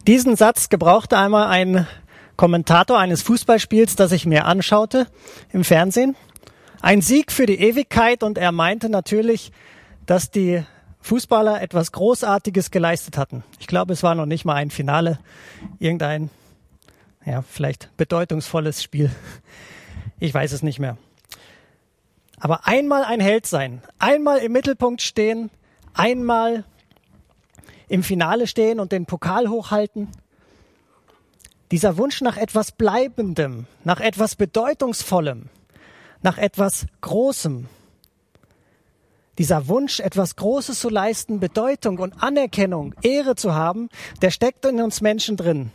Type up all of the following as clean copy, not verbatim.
Diesen Satz gebrauchte einmal ein Kommentator eines Fußballspiels, das ich mir anschaute im Fernsehen. Ein Sieg für die Ewigkeit, und er meinte natürlich, dass die Fußballer etwas Großartiges geleistet hatten. Ich glaube, es war noch nicht mal ein Finale, irgendein, vielleicht bedeutungsvolles Spiel. Ich weiß es nicht mehr. Aber einmal ein Held sein, einmal im Mittelpunkt stehen, einmal im Finale stehen und den Pokal hochhalten. Dieser Wunsch nach etwas Bleibendem, nach etwas Bedeutungsvollem, nach etwas Großem. Dieser Wunsch, etwas Großes zu leisten, Bedeutung und Anerkennung, Ehre zu haben, der steckt in uns Menschen drin.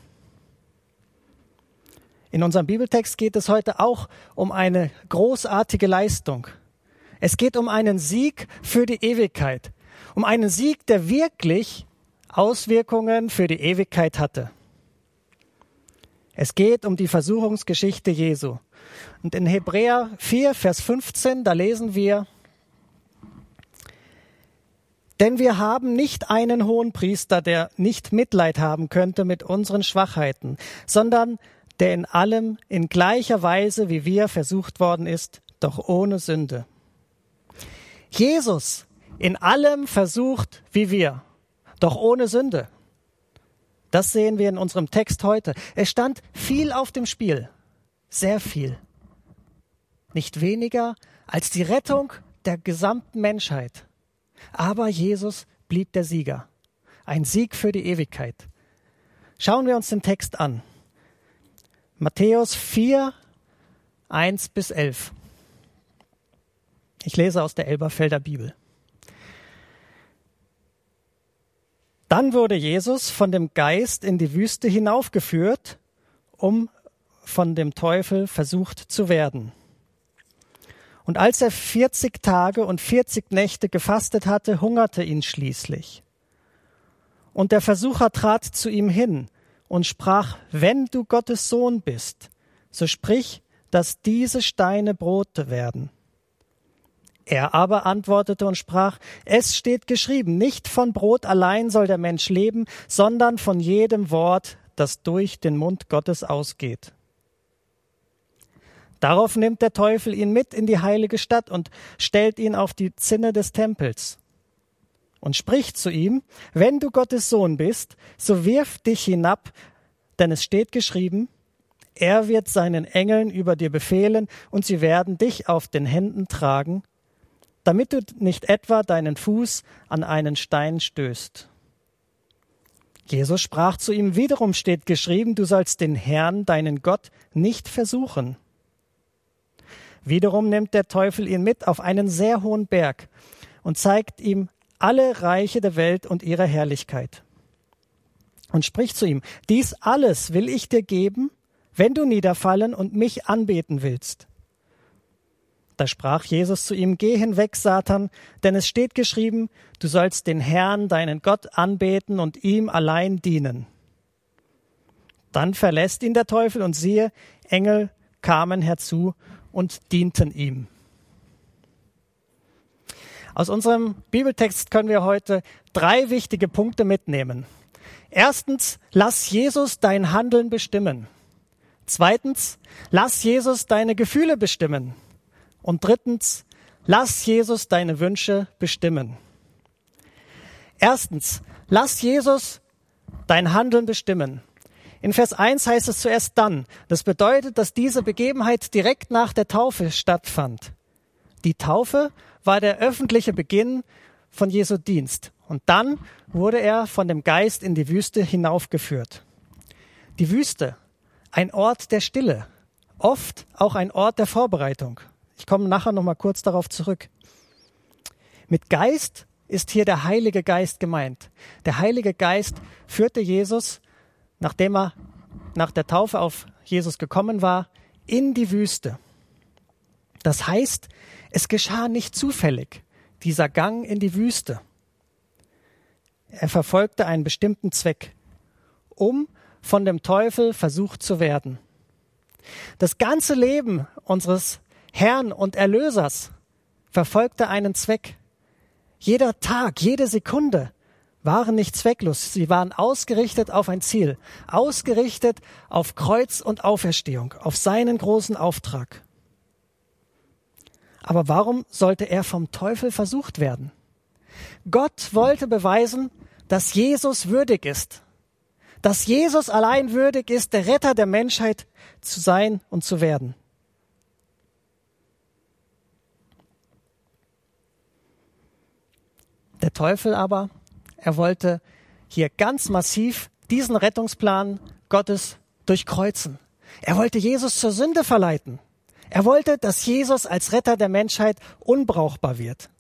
In unserem Bibeltext geht es heute auch um eine großartige Leistung. Es geht um einen Sieg für die Ewigkeit, um einen Sieg, der wirklich Auswirkungen für die Ewigkeit hatte. Es geht um die Versuchungsgeschichte Jesu. Und in Hebräer 4, Vers 15, da lesen wir: Denn wir haben nicht einen Hohenpriester, der nicht Mitleid haben könnte mit unseren Schwachheiten, sondern der in allem in gleicher Weise wie wir versucht worden ist, doch ohne Sünde. Jesus in allem versucht wie wir, doch ohne Sünde. Das sehen wir in unserem Text heute. Es stand viel auf dem Spiel, sehr viel. Nicht weniger als die Rettung der gesamten Menschheit. Aber Jesus blieb der Sieger. Ein Sieg für die Ewigkeit. Schauen wir uns den Text an. Matthäus 4, 1-11. Ich lese aus der Elberfelder Bibel. Dann wurde Jesus von dem Geist in die Wüste hinaufgeführt, um von dem Teufel versucht zu werden. Und als er 40 Tage und 40 Nächte gefastet hatte, hungerte ihn schließlich. Und der Versucher trat zu ihm hin und sprach: Wenn du Gottes Sohn bist, so sprich, dass diese Steine Brote werden. Er aber antwortete und sprach: Es steht geschrieben, nicht von Brot allein soll der Mensch leben, sondern von jedem Wort, das durch den Mund Gottes ausgeht. Darauf nimmt der Teufel ihn mit in die heilige Stadt und stellt ihn auf die Zinne des Tempels und spricht zu ihm: Wenn du Gottes Sohn bist, so wirf dich hinab, denn es steht geschrieben, er wird seinen Engeln über dir befehlen und sie werden dich auf den Händen tragen, damit du nicht etwa deinen Fuß an einen Stein stößt. Jesus sprach zu ihm: Wiederum steht geschrieben, du sollst den Herrn, deinen Gott, nicht versuchen. Wiederum nimmt der Teufel ihn mit auf einen sehr hohen Berg und zeigt ihm alle Reiche der Welt und ihre Herrlichkeit. Und spricht zu ihm: Dies alles will ich dir geben, wenn du niederfallen und mich anbeten willst. Da sprach Jesus zu ihm: Geh hinweg, Satan, denn es steht geschrieben, du sollst den Herrn, deinen Gott, anbeten und ihm allein dienen. Dann verlässt ihn der Teufel, und siehe, Engel kamen herzu und dienten ihm. Aus unserem Bibeltext können wir heute 3 wichtige Punkte mitnehmen. Erstens, lass Jesus dein Handeln bestimmen. Zweitens, lass Jesus deine Gefühle bestimmen. Und drittens, lass Jesus deine Wünsche bestimmen. Erstens, lass Jesus dein Handeln bestimmen. In Vers 1 heißt es zuerst dann. Das bedeutet, dass diese Begebenheit direkt nach der Taufe stattfand. Die Taufe war der öffentliche Beginn von Jesu Dienst. Und dann wurde er von dem Geist in die Wüste hinaufgeführt. Die Wüste, ein Ort der Stille, oft auch ein Ort der Vorbereitung. Ich komme nachher noch mal kurz darauf zurück. Mit Geist ist hier der Heilige Geist gemeint. Der Heilige Geist führte Jesus, nachdem er nach der Taufe auf Jesus gekommen war, in die Wüste. Das heißt, es geschah nicht zufällig, dieser Gang in die Wüste. Er verfolgte einen bestimmten Zweck, um von dem Teufel versucht zu werden. Das ganze Leben unseres Herrn und Erlösers verfolgte einen Zweck. Jeder Tag, jede Sekunde waren nicht zwecklos. Sie waren ausgerichtet auf ein Ziel, ausgerichtet auf Kreuz und Auferstehung, auf seinen großen Auftrag. Aber warum sollte er vom Teufel versucht werden? Gott wollte beweisen, dass Jesus würdig ist. Dass Jesus allein würdig ist, der Retter der Menschheit zu sein und zu werden. Der Teufel aber, er wollte hier ganz massiv diesen Rettungsplan Gottes durchkreuzen. Er wollte Jesus zur Sünde verleiten. Er wollte, dass Jesus als Retter der Menschheit unbrauchbar wird.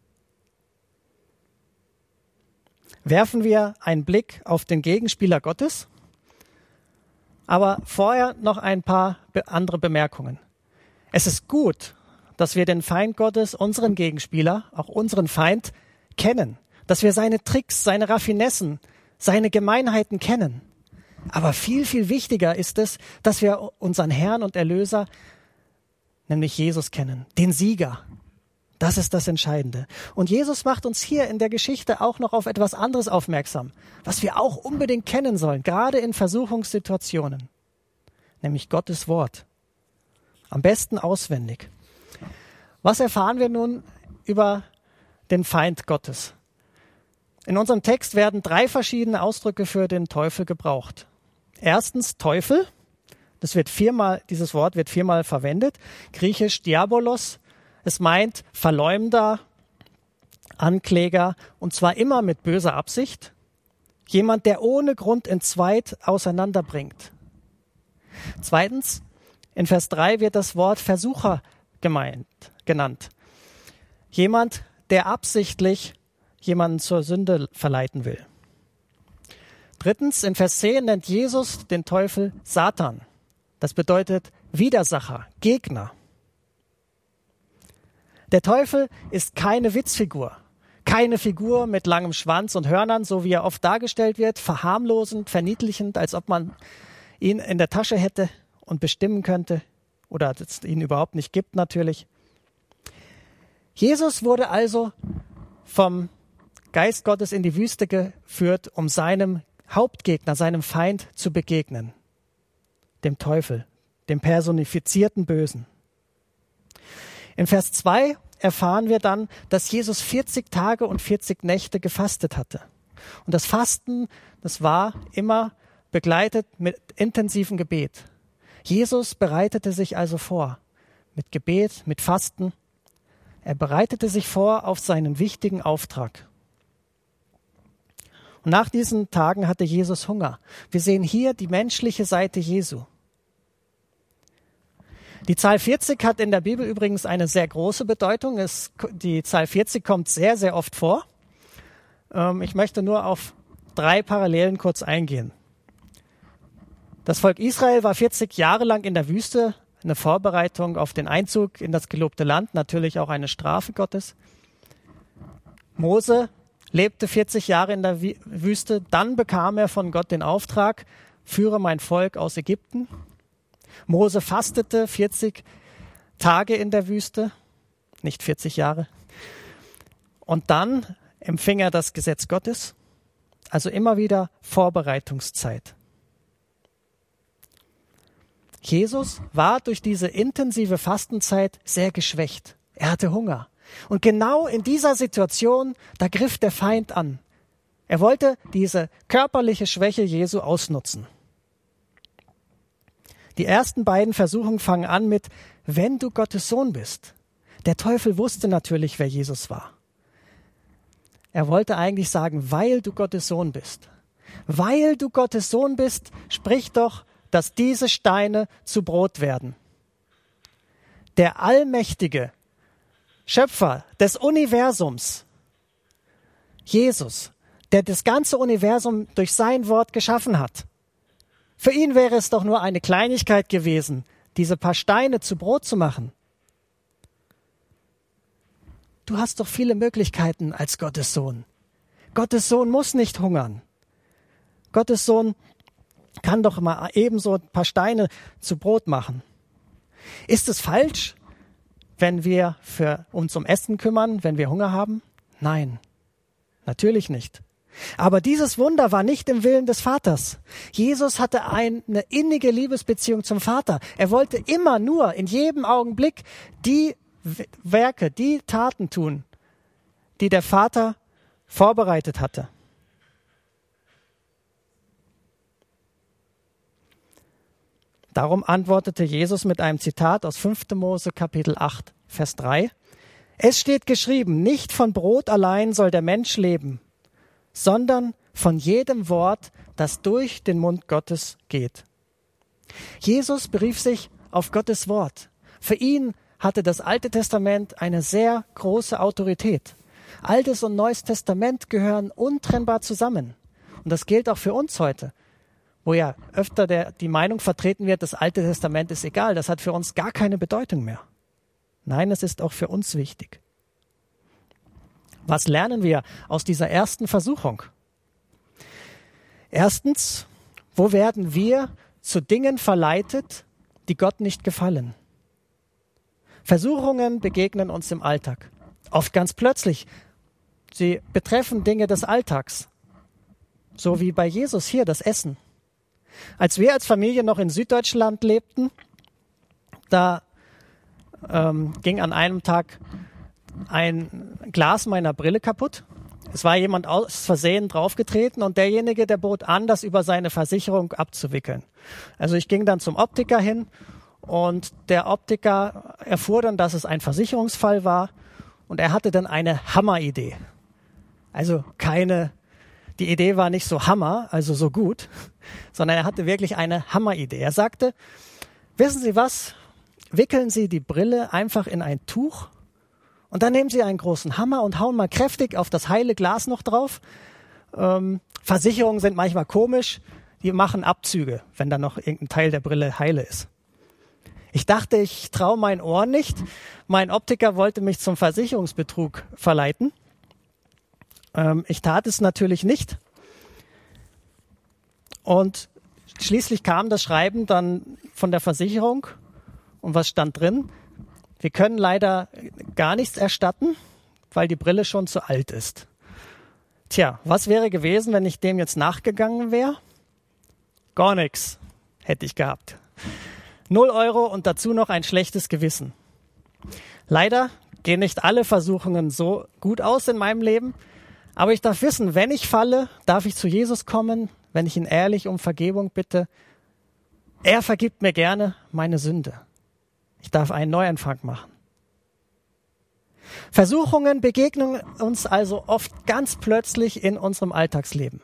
Werfen wir einen Blick auf den Gegenspieler Gottes. Aber vorher noch ein paar andere Bemerkungen. Es ist gut, dass wir den Feind Gottes, unseren Gegenspieler, auch unseren Feind, kennen. Dass wir seine Tricks, seine Raffinessen, seine Gemeinheiten kennen. Aber viel, viel wichtiger ist es, dass wir unseren Herrn und Erlöser, nämlich Jesus, kennen, den Sieger. Das ist das Entscheidende. Und Jesus macht uns hier in der Geschichte auch noch auf etwas anderes aufmerksam, was wir auch unbedingt kennen sollen, gerade in Versuchungssituationen, nämlich Gottes Wort. Am besten auswendig. Was erfahren wir nun über den Feind Gottes? In unserem Text werden 3 verschiedene Ausdrücke für den Teufel gebraucht. Erstens Teufel. Dieses Wort wird 4-mal verwendet. Griechisch Diabolos. Es meint Verleumder, Ankläger, und zwar immer mit böser Absicht. Jemand, der ohne Grund entzweit auseinanderbringt. Zweitens, in Vers 3 wird das Wort Versucher genannt. Jemand, der absichtlich jemanden zur Sünde verleiten will. Drittens, in Vers 10 nennt Jesus den Teufel Satan. Das bedeutet Widersacher, Gegner. Der Teufel ist keine Witzfigur, keine Figur mit langem Schwanz und Hörnern, so wie er oft dargestellt wird, verharmlosend, verniedlichend, als ob man ihn in der Tasche hätte und bestimmen könnte oder es ihn überhaupt nicht gibt natürlich. Jesus wurde also vom Geist Gottes in die Wüste geführt, um seinem Hauptgegner, seinem Feind zu begegnen, dem Teufel, dem personifizierten Bösen. In Vers 2 erfahren wir dann, dass Jesus 40 Tage und 40 Nächte gefastet hatte. Und das Fasten, das war immer begleitet mit intensivem Gebet. Jesus bereitete sich also vor, mit Gebet, mit Fasten. Er bereitete sich vor auf seinen wichtigen Auftrag. Und nach diesen Tagen hatte Jesus Hunger. Wir sehen hier die menschliche Seite Jesu. Die Zahl 40 hat in der Bibel übrigens eine sehr große Bedeutung. Die Zahl 40 kommt sehr, sehr oft vor. Ich möchte nur auf 3 Parallelen kurz eingehen. Das Volk Israel war 40 Jahre lang in der Wüste, eine Vorbereitung auf den Einzug in das gelobte Land, natürlich auch eine Strafe Gottes. Mose lebte 40 Jahre in der Wüste, dann bekam er von Gott den Auftrag, führe mein Volk aus Ägypten. Mose fastete 40 Tage in der Wüste, nicht 40 Jahre. Und dann empfing er das Gesetz Gottes, also immer wieder Vorbereitungszeit. Jesus war durch diese intensive Fastenzeit sehr geschwächt. Er hatte Hunger. Und genau in dieser Situation, da griff der Feind an. Er wollte diese körperliche Schwäche Jesu ausnutzen. Die ersten beiden Versuchungen fangen an mit, wenn du Gottes Sohn bist. Der Teufel wusste natürlich, wer Jesus war. Er wollte eigentlich sagen, weil du Gottes Sohn bist. Weil du Gottes Sohn bist, sprich doch, dass diese Steine zu Brot werden. Der allmächtige Schöpfer des Universums, Jesus, der das ganze Universum durch sein Wort geschaffen hat. Für ihn wäre es doch nur eine Kleinigkeit gewesen, diese paar Steine zu Brot zu machen. Du hast doch viele Möglichkeiten als Gottes Sohn. Gottes Sohn muss nicht hungern. Gottes Sohn kann doch mal ebenso ein paar Steine zu Brot machen. Ist es falsch, wenn wir uns um Essen kümmern, wenn wir Hunger haben? Nein, natürlich nicht. Aber dieses Wunder war nicht im Willen des Vaters. Jesus hatte eine innige Liebesbeziehung zum Vater. Er wollte immer nur in jedem Augenblick die Werke, die Taten tun, die der Vater vorbereitet hatte. Darum antwortete Jesus mit einem Zitat aus 5. Mose Kapitel 8, Vers 3. Es steht geschrieben, nicht von Brot allein soll der Mensch leben, sondern von jedem Wort, das durch den Mund Gottes geht. Jesus berief sich auf Gottes Wort. Für ihn hatte das Alte Testament eine sehr große Autorität. Altes und Neues Testament gehören untrennbar zusammen. Und das gilt auch für uns heute, wo ja öfter die Meinung vertreten wird, das Alte Testament ist egal, das hat für uns gar keine Bedeutung mehr. Nein, es ist auch für uns wichtig. Was lernen wir aus dieser ersten Versuchung? Erstens, wo werden wir zu Dingen verleitet, die Gott nicht gefallen? Versuchungen begegnen uns im Alltag. Oft ganz plötzlich. Sie betreffen Dinge des Alltags. So wie bei Jesus hier, das Essen. Als wir als Familie noch in Süddeutschland lebten, da ging an einem Tag ein Glas meiner Brille kaputt. Es war jemand aus Versehen draufgetreten und derjenige, der bot an, das über seine Versicherung abzuwickeln. Also ich ging dann zum Optiker hin und der Optiker erfuhr dann, dass es ein Versicherungsfall war und er hatte dann eine Hammeridee. Also die Idee war nicht so Hammer, also so gut, sondern er hatte wirklich eine Hammeridee. Er sagte, wissen Sie was, wickeln Sie die Brille einfach in ein Tuch und dann nehmen Sie einen großen Hammer und hauen mal kräftig auf das heile Glas noch drauf. Versicherungen sind manchmal komisch, die machen Abzüge, wenn dann noch irgendein Teil der Brille heile ist. Ich dachte, ich traue meinen Ohren nicht. Mein Optiker wollte mich zum Versicherungsbetrug verleiten. Ich tat es natürlich nicht. Und schließlich kam das Schreiben dann von der Versicherung. Und was stand drin? Wir können leider gar nichts erstatten, weil die Brille schon zu alt ist. Tja, was wäre gewesen, wenn ich dem jetzt nachgegangen wäre? Gar nichts hätte ich gehabt. 0 Euro und dazu noch ein schlechtes Gewissen. Leider gehen nicht alle Versuchungen so gut aus in meinem Leben, aber ich darf wissen, wenn ich falle, darf ich zu Jesus kommen, wenn ich ihn ehrlich um Vergebung bitte. Er vergibt mir gerne meine Sünde. Ich darf einen Neuanfang machen. Versuchungen begegnen uns also oft ganz plötzlich in unserem Alltagsleben.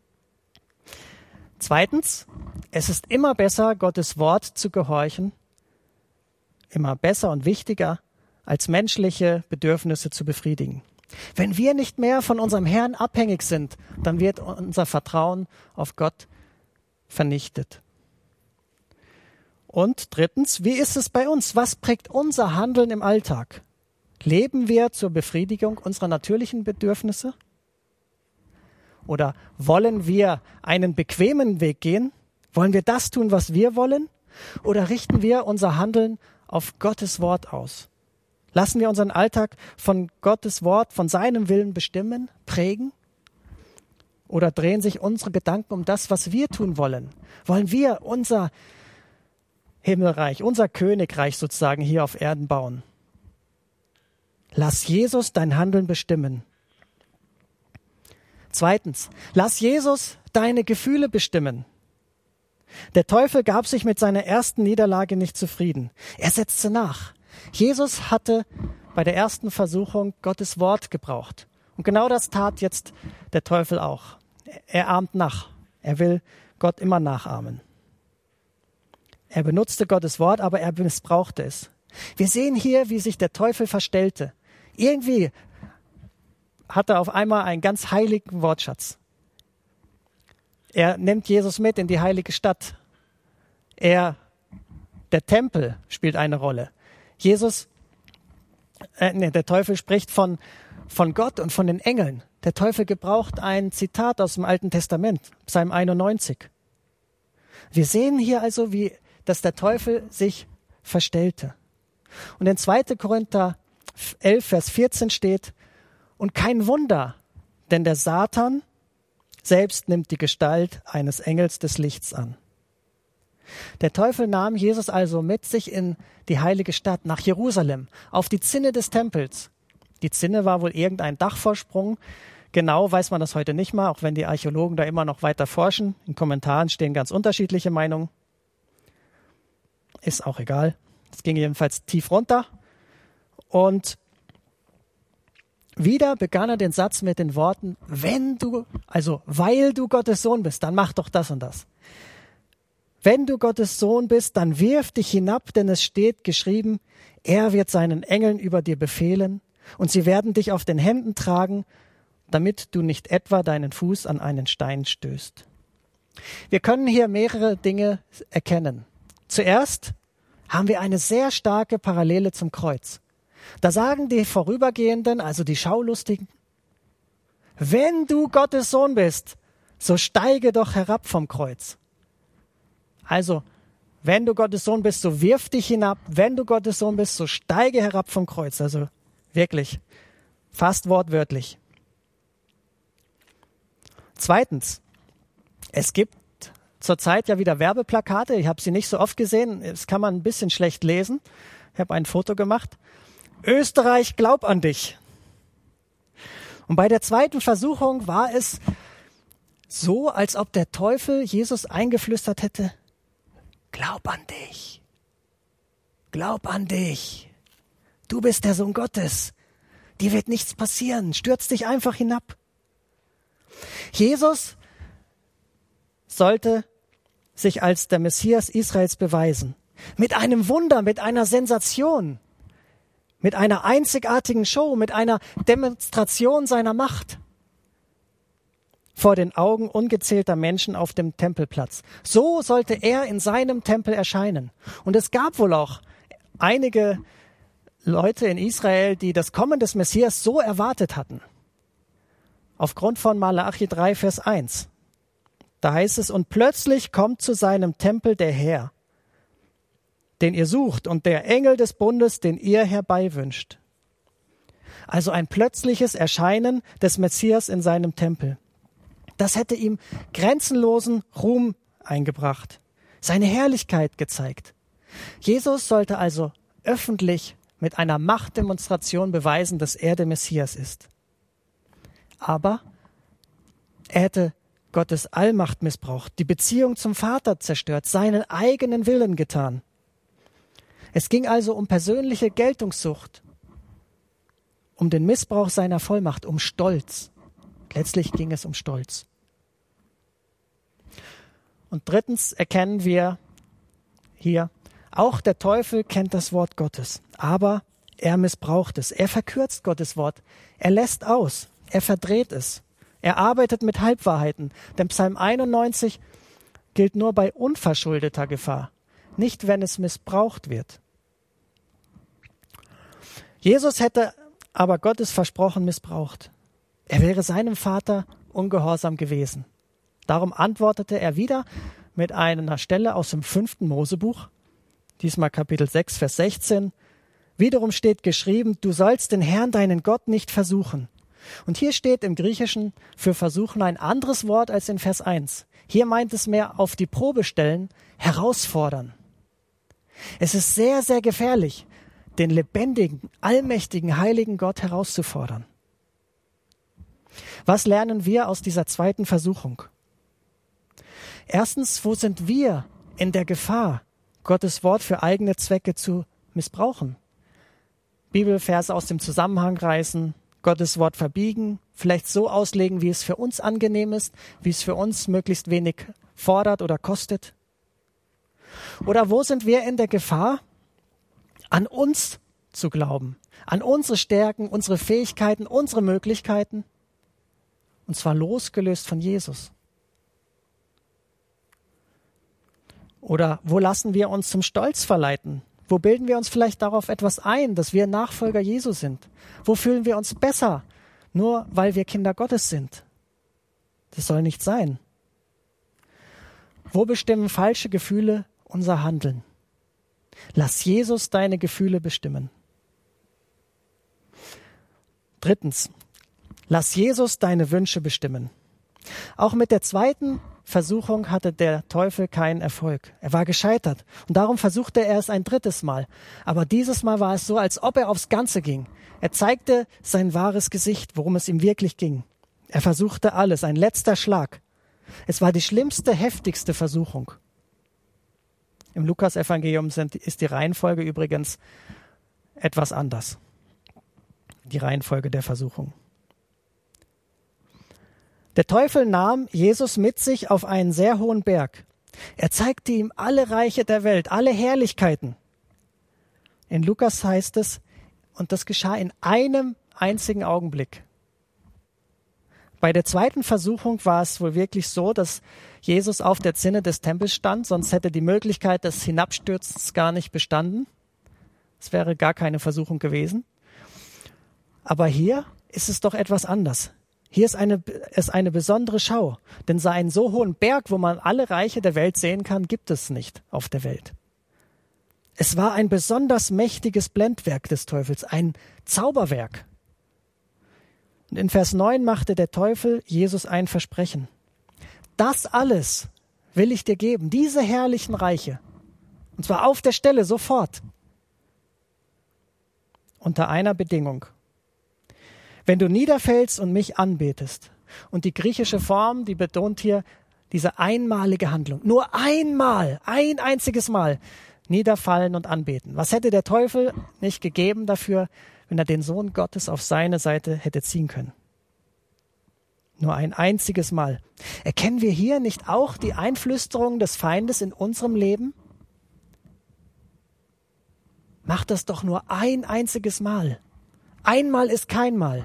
Zweitens, es ist immer besser, Gottes Wort zu gehorchen, immer besser und wichtiger, als menschliche Bedürfnisse zu befriedigen. Wenn wir nicht mehr von unserem Herrn abhängig sind, dann wird unser Vertrauen auf Gott vernichtet. Und drittens, wie ist es bei uns? Was prägt unser Handeln im Alltag? Leben wir zur Befriedigung unserer natürlichen Bedürfnisse? Oder wollen wir einen bequemen Weg gehen? Wollen wir das tun, was wir wollen? Oder richten wir unser Handeln auf Gottes Wort aus? Lassen wir unseren Alltag von Gottes Wort, von seinem Willen bestimmen, prägen? Oder drehen sich unsere Gedanken um das, was wir tun wollen? Wollen wir unser Himmelreich, unser Königreich sozusagen hier auf Erden bauen? Lass Jesus dein Handeln bestimmen. Zweitens, lass Jesus deine Gefühle bestimmen. Der Teufel gab sich mit seiner ersten Niederlage nicht zufrieden. Er setzte nach. Jesus hatte bei der ersten Versuchung Gottes Wort gebraucht. Und genau das tat jetzt der Teufel auch. Er ahmt nach. Er will Gott immer nachahmen. Er benutzte Gottes Wort, aber er missbrauchte es. Wir sehen hier, wie sich der Teufel verstellte. Irgendwie hat er auf einmal einen ganz heiligen Wortschatz. Er nimmt Jesus mit in die heilige Stadt. Der Tempel spielt eine Rolle. Der Teufel spricht von Gott und von den Engeln. Der Teufel gebraucht ein Zitat aus dem Alten Testament, Psalm 91. Wir sehen hier also, dass der Teufel sich verstellte. Und in 2. Korinther 11, Vers 14 steht, und kein Wunder, denn der Satan selbst nimmt die Gestalt eines Engels des Lichts an. Der Teufel nahm Jesus also mit sich in die heilige Stadt, nach Jerusalem, auf die Zinne des Tempels. Die Zinne war wohl irgendein Dachvorsprung. Genau weiß man das heute nicht mal, auch wenn die Archäologen da immer noch weiter forschen. In Kommentaren stehen ganz unterschiedliche Meinungen. Ist auch egal. Es ging jedenfalls tief runter. Und wieder begann er den Satz mit den Worten, weil du Gottes Sohn bist, dann mach doch das und das. Wenn du Gottes Sohn bist, dann wirf dich hinab, denn es steht geschrieben, er wird seinen Engeln über dir befehlen und sie werden dich auf den Händen tragen, damit du nicht etwa deinen Fuß an einen Stein stößt. Wir können hier mehrere Dinge erkennen. Zuerst haben wir eine sehr starke Parallele zum Kreuz. Da sagen die Vorübergehenden, also die Schaulustigen, wenn du Gottes Sohn bist, so steige doch herab vom Kreuz. Also, wenn du Gottes Sohn bist, so wirf dich hinab. Wenn du Gottes Sohn bist, so steige herab vom Kreuz. Also wirklich, fast wortwörtlich. Zweitens, es gibt zurzeit ja wieder Werbeplakate. Ich habe sie nicht so oft gesehen. Das kann man ein bisschen schlecht lesen. Ich habe ein Foto gemacht. Österreich, glaub an dich. Und bei der zweiten Versuchung war es so, als ob der Teufel Jesus eingeflüstert hätte, glaub an dich. Glaub an dich. Du bist der Sohn Gottes. Dir wird nichts passieren. Stürz dich einfach hinab. Jesus sollte sich als der Messias Israels beweisen. Mit einem Wunder, mit einer Sensation, mit einer einzigartigen Show, mit einer Demonstration seiner Macht vor den Augen ungezählter Menschen auf dem Tempelplatz. So sollte er in seinem Tempel erscheinen. Und es gab wohl auch einige Leute in Israel, die das Kommen des Messias so erwartet hatten. Aufgrund von Malachi 3, Vers 1. Da heißt es, und plötzlich kommt zu seinem Tempel der Herr, den ihr sucht, und der Engel des Bundes, den ihr herbeiwünscht. Also ein plötzliches Erscheinen des Messias in seinem Tempel. Das hätte ihm grenzenlosen Ruhm eingebracht, seine Herrlichkeit gezeigt. Jesus sollte also öffentlich mit einer Machtdemonstration beweisen, dass er der Messias ist. Aber er hätte Gottes Allmacht missbraucht, die Beziehung zum Vater zerstört, seinen eigenen Willen getan. Es ging also um persönliche Geltungssucht, um den Missbrauch seiner Vollmacht, um Stolz. Letztlich ging es um Stolz. Und drittens erkennen wir hier, auch der Teufel kennt das Wort Gottes, aber er missbraucht es. Er verkürzt Gottes Wort. Er lässt aus. Er verdreht es. Er arbeitet mit Halbwahrheiten. Denn Psalm 91 gilt nur bei unverschuldeter Gefahr, nicht wenn es missbraucht wird. Jesus hätte aber Gottes Versprochen missbraucht. Er wäre seinem Vater ungehorsam gewesen. Darum antwortete er wieder mit einer Stelle aus dem 5. Mosebuch, diesmal Kapitel 6, Vers 16. Wiederum steht geschrieben, du sollst den Herrn, deinen Gott, nicht versuchen. Und hier steht im Griechischen für versuchen ein anderes Wort als in Vers 1. Hier meint es mehr auf die Probe stellen, herausfordern. Es ist sehr, sehr gefährlich, den lebendigen, allmächtigen, heiligen Gott herauszufordern. Was lernen wir aus dieser zweiten Versuchung? Erstens, wo sind wir in der Gefahr, Gottes Wort für eigene Zwecke zu missbrauchen? Bibelverse aus dem Zusammenhang reißen, Gottes Wort verbiegen, vielleicht so auslegen, wie es für uns angenehm ist, wie es für uns möglichst wenig fordert oder kostet. Oder wo sind wir in der Gefahr, an uns zu glauben, an unsere Stärken, unsere Fähigkeiten, unsere Möglichkeiten, und zwar losgelöst von Jesus? Oder wo lassen wir uns zum Stolz verleiten? Wo bilden wir uns vielleicht darauf etwas ein, dass wir Nachfolger Jesu sind? Wo fühlen wir uns besser, nur weil wir Kinder Gottes sind? Das soll nicht sein. Wo bestimmen falsche Gefühle unser Handeln? Lass Jesus deine Gefühle bestimmen. Drittens, lass Jesus deine Wünsche bestimmen. Auch mit der zweiten Versuchung hatte der Teufel keinen Erfolg. Er war gescheitert und darum versuchte er es ein drittes Mal. Aber dieses Mal war es so, als ob er aufs Ganze ging. Er zeigte sein wahres Gesicht, worum es ihm wirklich ging. Er versuchte alles, ein letzter Schlag. Es war die schlimmste, heftigste Versuchung. Im Lukas-Evangelium ist die Reihenfolge übrigens etwas anders. Die Reihenfolge der Versuchung. Der Teufel nahm Jesus mit sich auf einen sehr hohen Berg. Er zeigte ihm alle Reiche der Welt, alle Herrlichkeiten. In Lukas heißt es, und das geschah in einem einzigen Augenblick. Bei der zweiten Versuchung war es wohl wirklich so, dass Jesus auf der Zinne des Tempels stand, sonst hätte die Möglichkeit des Hinabstürzens gar nicht bestanden. Es wäre gar keine Versuchung gewesen. Aber hier ist es doch etwas anders. Hier ist eine besondere Schau, denn so einen so hohen Berg, wo man alle Reiche der Welt sehen kann, gibt es nicht auf der Welt. Es war ein besonders mächtiges Blendwerk des Teufels, ein Zauberwerk. Und in Vers 9 machte der Teufel Jesus ein Versprechen. Das alles will ich dir geben, diese herrlichen Reiche. Und zwar auf der Stelle, sofort. Unter einer Bedingung. Wenn du niederfällst und mich anbetest. Und die griechische Form, die betont hier diese einmalige Handlung. Nur einmal, ein einziges Mal niederfallen und anbeten. Was hätte der Teufel nicht gegeben dafür, wenn er den Sohn Gottes auf seine Seite hätte ziehen können? Nur ein einziges Mal. Erkennen wir hier nicht auch die Einflüsterung des Feindes in unserem Leben? Mach das doch nur ein einziges Mal. Einmal ist kein Mal.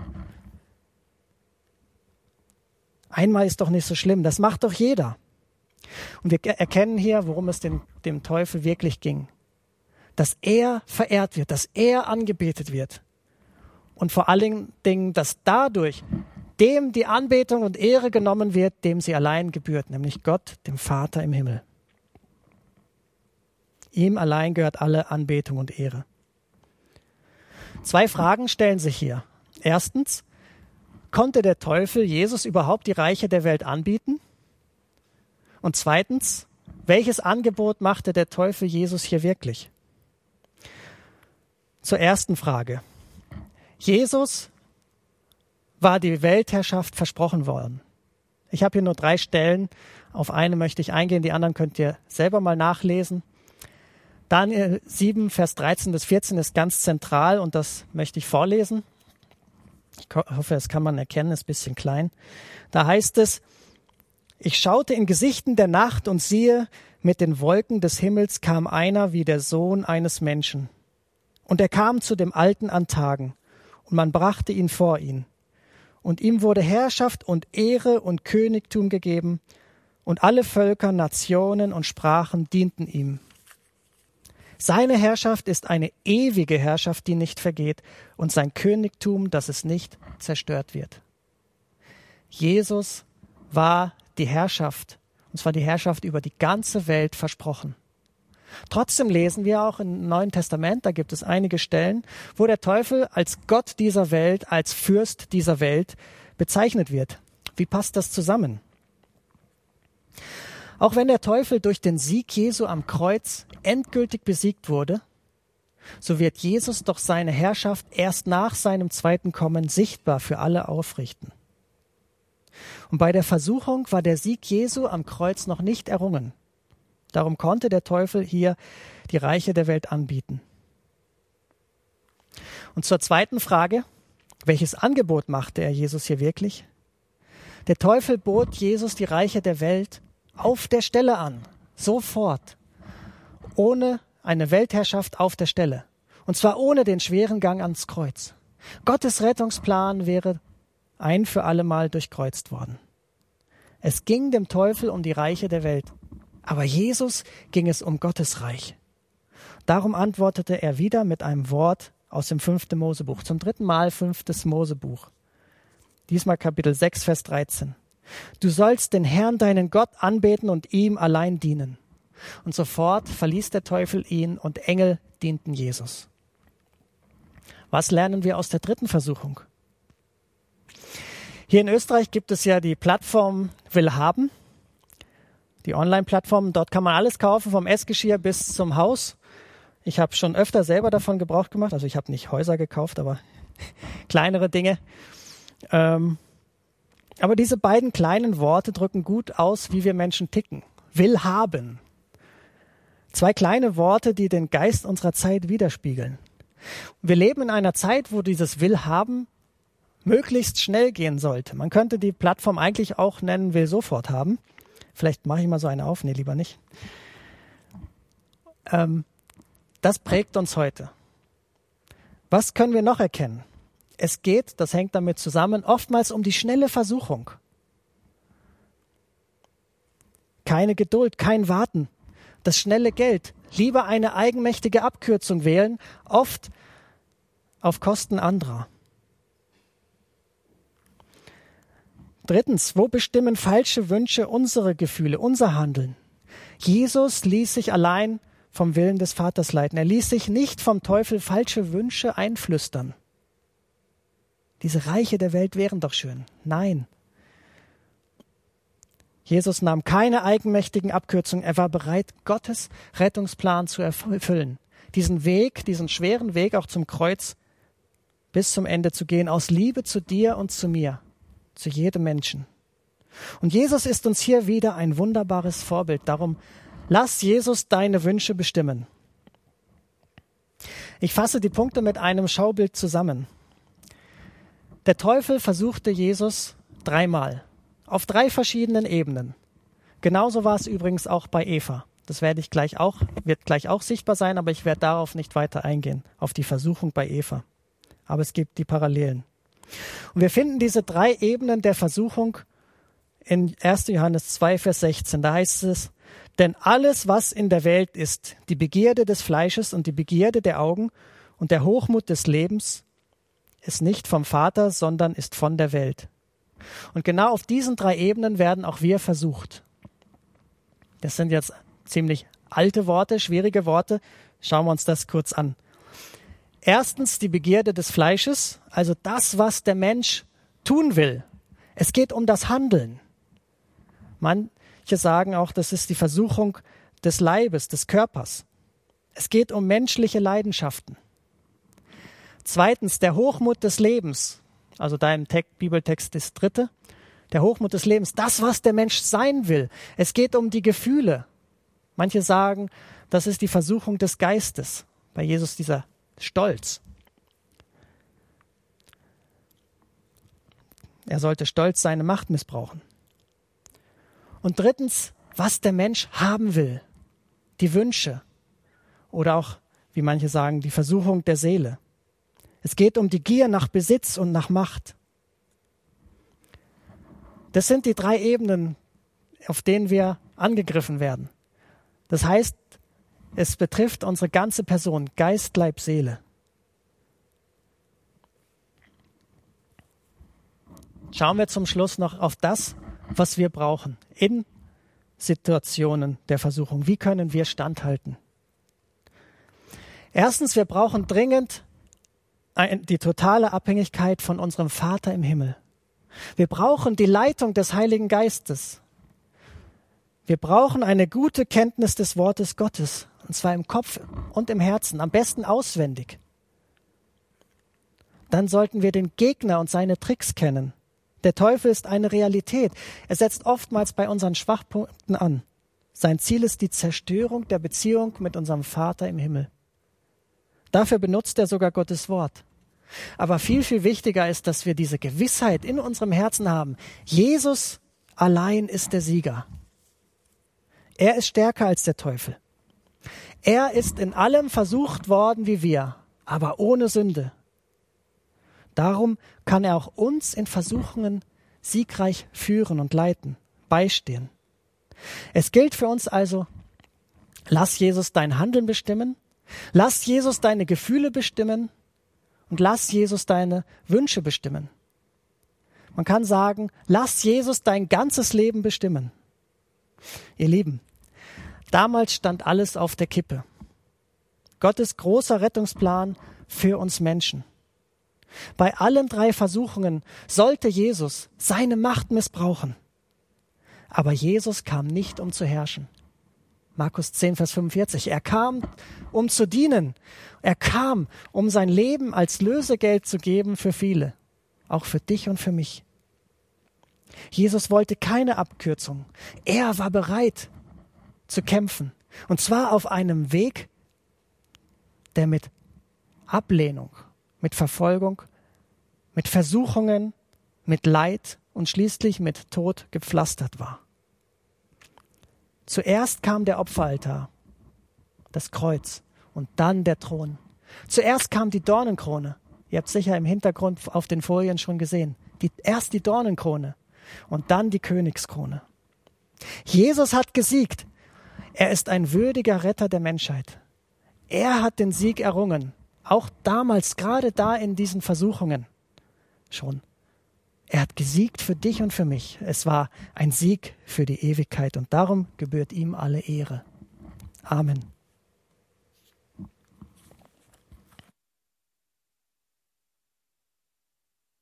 Einmal ist doch nicht so schlimm, das macht doch jeder. Und wir erkennen hier, worum es dem Teufel wirklich ging. Dass er verehrt wird, dass er angebetet wird. Und vor allen Dingen, dass dadurch dem die Anbetung und Ehre genommen wird, dem sie allein gebührt, nämlich Gott, dem Vater im Himmel. Ihm allein gehört alle Anbetung und Ehre. 2 Fragen stellen sich hier. Erstens, konnte der Teufel Jesus überhaupt die Reiche der Welt anbieten? Und zweitens, welches Angebot machte der Teufel Jesus hier wirklich? Zur ersten Frage. Jesus war die Weltherrschaft versprochen worden. Ich habe hier nur 3 Stellen. Auf eine möchte ich eingehen, die anderen könnt ihr selber mal nachlesen. Daniel 7, Vers 13 bis 14 ist ganz zentral und das möchte ich vorlesen. Ich hoffe, das kann man erkennen, ist ein bisschen klein. Da heißt es, ich schaute in Gesichten der Nacht und siehe, mit den Wolken des Himmels kam einer wie der Sohn eines Menschen. Und er kam zu dem Alten an Tagen und man brachte ihn vor ihn. Und ihm wurde Herrschaft und Ehre und Königtum gegeben und alle Völker, Nationen und Sprachen dienten ihm. Seine Herrschaft ist eine ewige Herrschaft, die nicht vergeht, und sein Königtum, dass es nicht zerstört wird. Jesus war die Herrschaft, und zwar die Herrschaft über die ganze Welt versprochen. Trotzdem lesen wir auch im Neuen Testament, da gibt es einige Stellen, wo der Teufel als Gott dieser Welt, als Fürst dieser Welt bezeichnet wird. Wie passt das zusammen? Auch wenn der Teufel durch den Sieg Jesu am Kreuz endgültig besiegt wurde, so wird Jesus doch seine Herrschaft erst nach seinem zweiten Kommen sichtbar für alle aufrichten. Und bei der Versuchung war der Sieg Jesu am Kreuz noch nicht errungen. Darum konnte der Teufel hier die Reiche der Welt anbieten. Und zur zweiten Frage, welches Angebot machte er Jesus hier wirklich? Der Teufel bot Jesus die Reiche der Welt auf der Stelle an, sofort, ohne eine Weltherrschaft auf der Stelle. Und zwar ohne den schweren Gang ans Kreuz. Gottes Rettungsplan wäre ein für alle Mal durchkreuzt worden. Es ging dem Teufel um die Reiche der Welt, aber Jesus ging es um Gottes Reich. Darum antwortete er wieder mit einem Wort aus dem 5. Mosebuch, zum 3. Mal 5. Mosebuch. Diesmal Kapitel 6, Vers 13. Du sollst den Herrn, deinen Gott, anbeten und ihm allein dienen. Und sofort verließ der Teufel ihn und Engel dienten Jesus. Was lernen wir aus der dritten Versuchung? Hier in Österreich gibt es ja die Plattform Willhaben, die Online-Plattform. Dort kann man alles kaufen, vom Essgeschirr bis zum Haus. Ich habe schon öfter selber davon Gebrauch gemacht. Also ich habe nicht Häuser gekauft, aber kleinere Dinge. Aber diese beiden kleinen Worte drücken gut aus, wie wir Menschen ticken. Willhaben. 2 kleine Worte, die den Geist unserer Zeit widerspiegeln. Wir leben in einer Zeit, wo dieses Willhaben möglichst schnell gehen sollte. Man könnte die Plattform eigentlich auch nennen, will sofort haben. Vielleicht mache ich mal so eine auf. Nee, lieber nicht. Das prägt uns heute. Was können wir noch erkennen? Es geht, das hängt damit zusammen, oftmals um die schnelle Versuchung. Keine Geduld, kein Warten. Das schnelle Geld. Lieber eine eigenmächtige Abkürzung wählen, oft auf Kosten anderer. 3. Wo bestimmen falsche Wünsche unsere Gefühle, unser Handeln? Jesus ließ sich allein vom Willen des Vaters leiten. Er ließ sich nicht vom Teufel falsche Wünsche einflüstern. Diese Reiche der Welt wären doch schön. Nein. Jesus nahm keine eigenmächtigen Abkürzungen. Er war bereit, Gottes Rettungsplan zu erfüllen. Diesen Weg, diesen schweren Weg auch zum Kreuz bis zum Ende zu gehen, aus Liebe zu dir und zu mir, zu jedem Menschen. Und Jesus ist uns hier wieder ein wunderbares Vorbild. Darum lass Jesus deine Wünsche bestimmen. Ich fasse die Punkte mit einem Schaubild zusammen. Der Teufel versuchte Jesus 3-mal, auf 3 verschiedenen Ebenen. Genauso war es übrigens auch bei Eva. Das wird gleich auch sichtbar sein, aber ich werde darauf nicht weiter eingehen, auf die Versuchung bei Eva. Aber es gibt die Parallelen. Und wir finden diese 3 Ebenen der Versuchung in 1. Johannes 2, Vers 16. Da heißt es, denn alles, was in der Welt ist, die Begierde des Fleisches und die Begierde der Augen und der Hochmut des Lebens, ist nicht vom Vater, sondern ist von der Welt. Und genau auf diesen 3 Ebenen werden auch wir versucht. Das sind jetzt ziemlich alte Worte, schwierige Worte. Schauen wir uns das kurz an. Erstens die Begierde des Fleisches, also das, was der Mensch tun will. Es geht um das Handeln. Manche sagen auch, das ist die Versuchung des Leibes, des Körpers. Es geht um menschliche Leidenschaften. Zweitens der Hochmut des Lebens, also dein Bibeltext ist 3. Der Hochmut des Lebens, das, was der Mensch sein will. Es geht um die Gefühle. Manche sagen, das ist die Versuchung des Geistes. Bei Jesus dieser Stolz. Er sollte stolz seine Macht missbrauchen. Und 3. was der Mensch haben will. Die Wünsche. Oder auch, wie manche sagen, die Versuchung der Seele. Es geht um die Gier nach Besitz und nach Macht. Das sind die 3 Ebenen, auf denen wir angegriffen werden. Das heißt, es betrifft unsere ganze Person, Geist, Leib, Seele. Schauen wir zum Schluss noch auf das, was wir brauchen in Situationen der Versuchung. Wie können wir standhalten? Erstens, wir brauchen dringend die totale Abhängigkeit von unserem Vater im Himmel. Wir brauchen die Leitung des Heiligen Geistes. Wir brauchen eine gute Kenntnis des Wortes Gottes, und zwar im Kopf und im Herzen, am besten auswendig. Dann sollten wir den Gegner und seine Tricks kennen. Der Teufel ist eine Realität. Er setzt oftmals bei unseren Schwachpunkten an. Sein Ziel ist die Zerstörung der Beziehung mit unserem Vater im Himmel. Dafür benutzt er sogar Gottes Wort. Aber viel, viel wichtiger ist, dass wir diese Gewissheit in unserem Herzen haben. Jesus allein ist der Sieger. Er ist stärker als der Teufel. Er ist in allem versucht worden wie wir, aber ohne Sünde. Darum kann er auch uns in Versuchungen siegreich führen und leiten, beistehen. Es gilt für uns also, lass Jesus dein Handeln bestimmen, lass Jesus deine Gefühle bestimmen und lass Jesus deine Wünsche bestimmen. Man kann sagen, lass Jesus dein ganzes Leben bestimmen. Ihr Lieben, damals stand alles auf der Kippe. Gottes großer Rettungsplan für uns Menschen. Bei allen 3 Versuchungen sollte Jesus seine Macht missbrauchen. Aber Jesus kam nicht, um zu herrschen. Markus 10, Vers 45. Er kam, um zu dienen. Er kam, um sein Leben als Lösegeld zu geben für viele. Auch für dich und für mich. Jesus wollte keine Abkürzung. Er war bereit zu kämpfen. Und zwar auf einem Weg, der mit Ablehnung, mit Verfolgung, mit Versuchungen, mit Leid und schließlich mit Tod gepflastert war. Zuerst kam der Opferaltar, das Kreuz und dann der Thron. Zuerst kam die Dornenkrone. Ihr habt sicher im Hintergrund auf den Folien schon gesehen. Erst die Dornenkrone und dann die Königskrone. Jesus hat gesiegt. Er ist ein würdiger Retter der Menschheit. Er hat den Sieg errungen. Auch damals, gerade da in diesen Versuchungen schon. Er hat gesiegt für dich und für mich. Es war ein Sieg für die Ewigkeit und darum gebührt ihm alle Ehre. Amen.